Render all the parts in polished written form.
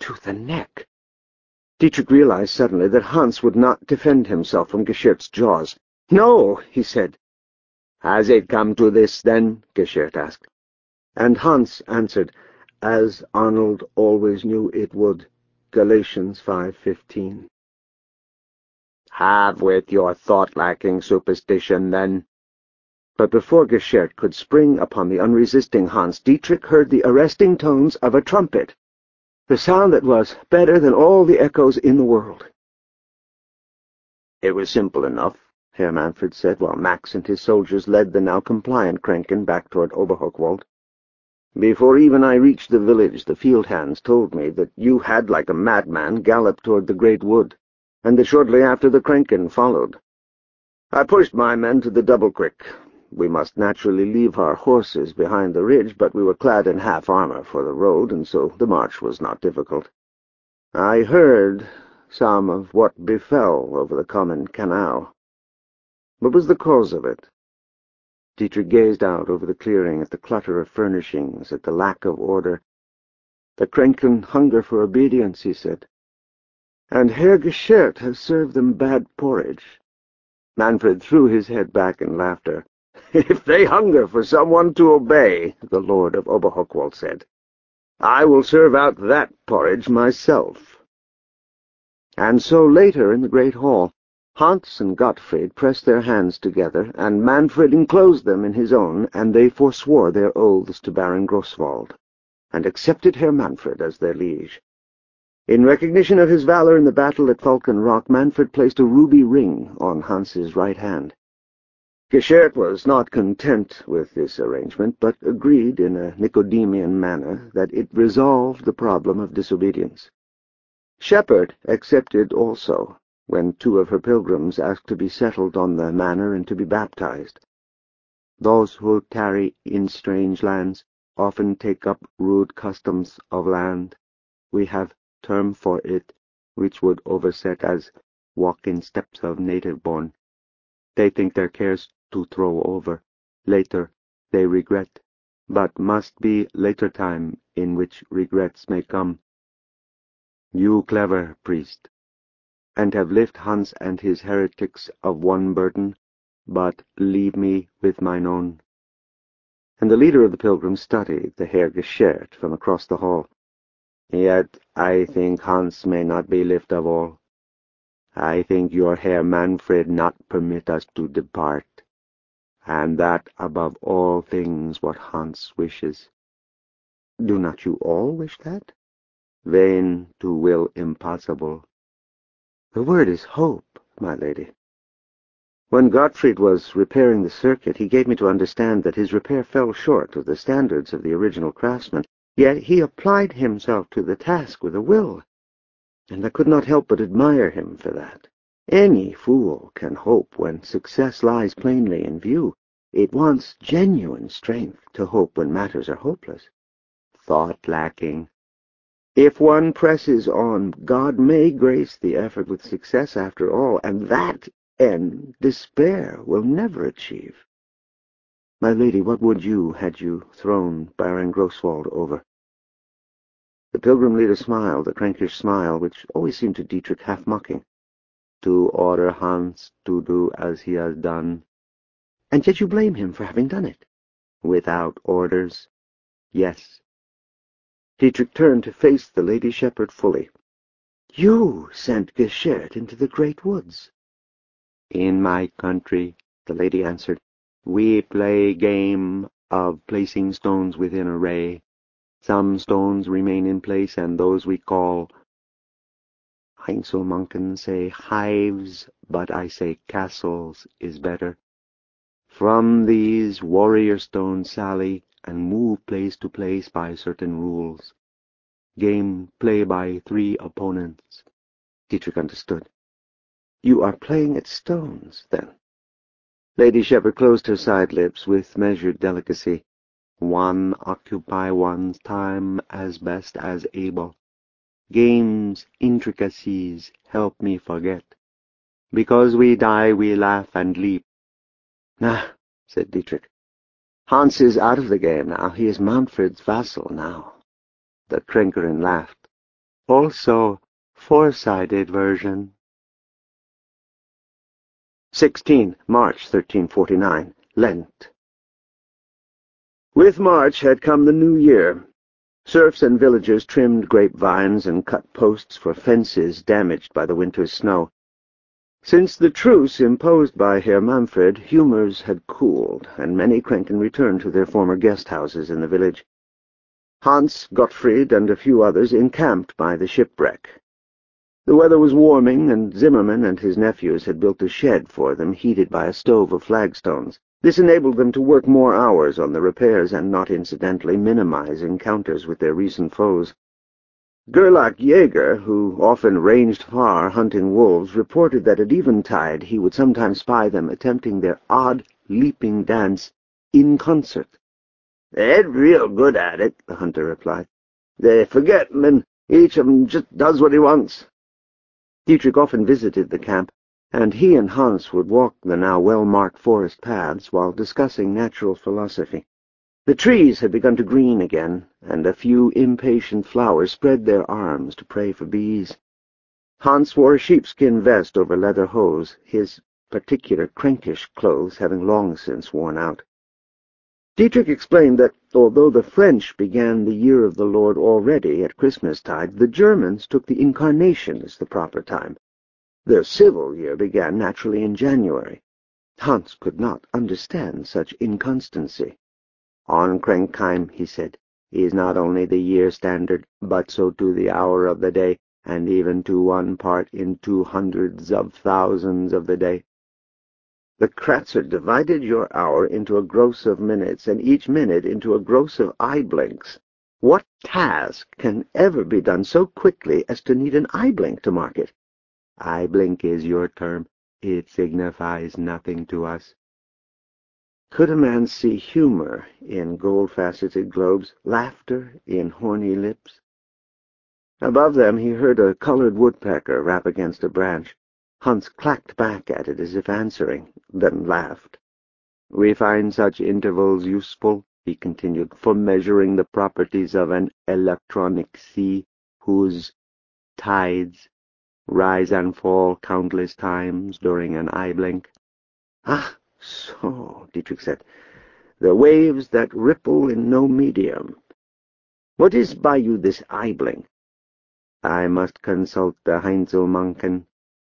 to the neck. Dietrich realized suddenly that Hans would not defend himself from Geschert's jaws. "No," he said. "Has it come to this, then?" Geschert asked. And Hans answered, as Arnold always knew it would, Galatians 5:15. "Have with your thought-lacking superstition, then." But before Geschert could spring upon the unresisting Hans, Dietrich heard the arresting tones of a trumpet, the sound that was better than all the echoes in the world. "It was simple enough," Herr Manfred said, while Max and his soldiers led the now compliant Krenken back toward Oberhochwald. "Before even I reached the village, the field hands told me that you had, like a madman, galloped toward the great wood, and that shortly after the Krenken followed. I pushed my men to the double crick. We must naturally leave our horses behind the ridge, but we were clad in half armor for the road, and so the march was not difficult. I heard some of what befell over the common canal. What was the cause of it?" Dietrich gazed out over the clearing, at the clutter of furnishings, at the lack of order. "The Krenken hunger for obedience," he said. "And Herr Geschert has served them bad porridge." Manfred threw his head back in laughter. "If they hunger for someone to obey," the Lord of Oberhochwald said, "I will serve out that porridge myself." And so later in the great hall, Hans and Gottfried pressed their hands together, and Manfred enclosed them in his own, and they forswore their oaths to Baron Groswald, and accepted Herr Manfred as their liege. In recognition of his valor in the battle at Falcon Rock, Manfred placed a ruby ring on Hans's right hand. Geschert was not content with this arrangement, but agreed in a Nicodemian manner that it resolved the problem of disobedience. Shepherd accepted also, when 2 of her pilgrims asked to be settled on the manor and to be baptized. "Those who tarry in strange lands often take up rude customs of land. We have term for it, which would overset as walk in steps of native-born. They think their cares to throw over. Later they regret, but must be later time in which regrets may come. You clever priest, and have lift Hans and his heretics of one burden, but leave me with mine own." And the leader of the pilgrims studied the Herr Geschert from across the hall. "Yet I think Hans may not be lift of all. I think your Herr Manfred not permit us to depart, and that above all things what Hans wishes." "Do not you all wish that?" "Vain to will impossible." "The word is hope, my lady." When Gottfried was repairing the circuit, he gave me to understand that his repair fell short of the standards of the original craftsman, yet he applied himself to the task with a will, and I could not help but admire him for that. Any fool can hope when success lies plainly in view. It wants genuine strength to hope when matters are hopeless. Thought lacking. If one presses on, God may grace the effort with success after all, and that end despair will never achieve. My lady, what would you had you thrown Baron Groswald over?" The pilgrim leader smiled, a crankish smile which always seemed to Dietrich half-mocking. "To order Hans to do as he has done." "And yet you blame him for having done it?" "Without orders, yes." Dietrich turned to face the Lady Shepherd fully. "You sent Geschert into the great woods." "In my country," the lady answered, "we play game of placing stones within array. Some stones remain in place, and those we call, Heinzelmanken say hives, but I say castles is better. From these warrior stones sally and move place to place by certain rules. Game play by 3 opponents." Dietrich understood. "You are playing at stones, then?" Lady Shepherd closed her side lips with measured delicacy. "One occupy one's time as best as able. Game's intricacies help me forget. Because we die we laugh and leap." "Ah," said Dietrich. "Hans is out of the game now. He is Manfred's vassal now." The Kränkerin laughed. Also, four-sided version. 16 March 1349, Lent. With March had come the new year. Serfs and villagers trimmed grapevines and cut posts for fences damaged by the winter's snow. Since the truce imposed by Herr Manfred, humours had cooled, and many Kränken returned to their former guest-houses in the village. Hans, Gottfried, and a few others encamped by the shipwreck. The weather was warming, and Zimmermann and his nephews had built a shed for them, heated by a stove of flagstones. This enabled them to work more hours on the repairs and not incidentally minimize encounters with their recent foes. Gerlach Jaeger, who often ranged far hunting wolves, reported that at eventide he would sometimes spy them attempting their odd, leaping dance in concert. "They're real good at it," the hunter replied. "They forget, and each of them just does what he wants." Dietrich often visited the camp, and he and Hans would walk the now well-marked forest paths while discussing natural philosophy. The trees had begun to green again, and a few impatient flowers spread their arms to pray for bees. Hans wore a sheepskin vest over leather hose, his particular Kränkish clothes having long since worn out. Dietrich explained that, although the French began the year of the Lord already at Christmastide, the Germans took the Incarnation as the proper time. Their civil year began naturally in January. Hans could not understand such inconstancy. "On Krenkheim," he said, "is not only the year standard, but so too the hour of the day, and even to one part in 200s of thousands of the day. The Kratzer divided your hour into a gross of minutes, and each minute into a gross of eye blinks. What task can ever be done so quickly as to need an eye blink to mark it? Eye blink is your term. It signifies nothing to us." Could a man see humor in gold-faceted globes, laughter in horny lips? Above them he heard a colored woodpecker rap against a branch. Hans clacked back at it as if answering, then laughed. "We find such intervals useful," he continued, "for measuring the properties of an electronic sea whose tides rise and fall countless times during an eye blink." "Ah, so," Dietrich said, "the waves that ripple in no medium. What is by you this eye blink?" "I must consult the Heinzelmanken."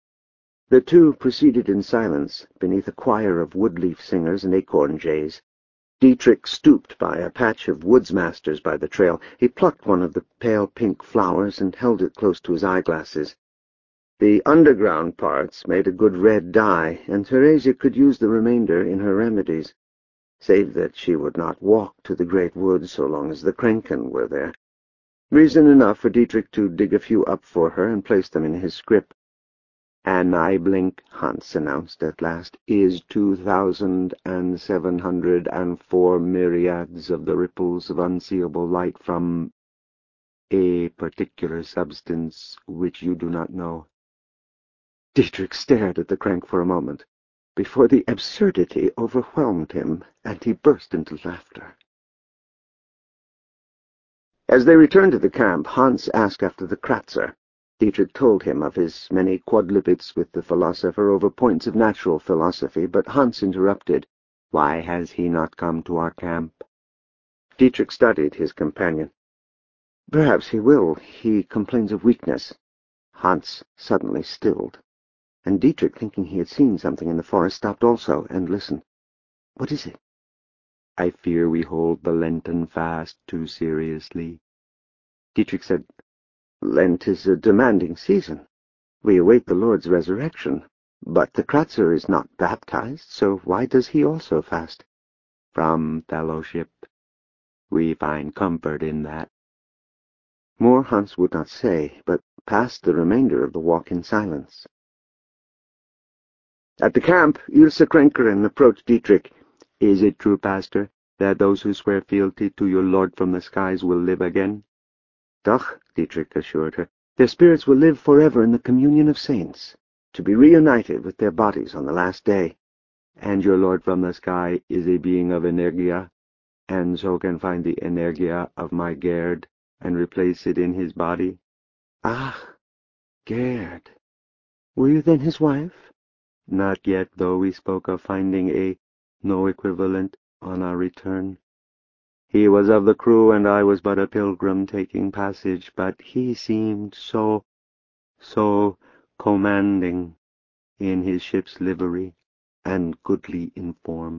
The two proceeded in silence, beneath a choir of woodleaf singers and acorn jays. Dietrich stooped by a patch of woodsmasters by the trail. He plucked one of the pale pink flowers and held it close to his eyeglasses. The underground parts made a good red dye, and Theresia could use the remainder in her remedies, save that she would not walk to the great woods so long as the Kränken were there. Reason enough for Dietrich to dig a few up for her and place them in his scrip. "An eye blink," Hans announced at last, "is 2,704 myriads of the ripples of unseeable light from a particular substance which you do not know." Dietrich stared at the crank for a moment, before the absurdity overwhelmed him, and he burst into laughter. As they returned to the camp, Hans asked after the Kratzer. Dietrich told him of his many quadlibets with the philosopher over points of natural philosophy, but Hans interrupted. "Why has he not come to our camp?" Dietrich studied his companion. "Perhaps he will. He complains of weakness." Hans suddenly stilled, and Dietrich, thinking he had seen something in the forest, stopped also and listened. "What is it?" "I fear we hold the Lenten fast too seriously." Dietrich said, "Lent is a demanding season. We await the Lord's resurrection. But the Kratzer is not baptized, so why does he also fast?" "From fellowship. We find comfort in that." More Hans would not say, but passed the remainder of the walk in silence. At the camp, Ilse Kränkerin approached Dietrich. "Is it true, Pastor, that those who swear fealty to your Lord from the skies will live again?" "Doch," Dietrich assured her, "their spirits will live forever in the communion of saints, to be reunited with their bodies on the last day." "And your Lord from the sky is a being of Energia, and so can find the Energia of my Gerd and replace it in his body?" Ah, Gerd. Were you then his wife? Not yet, though we spoke of finding no equivalent on our return. He was of the crew, and I was but a pilgrim taking passage, but he seemed so commanding in his ship's livery and goodly in form.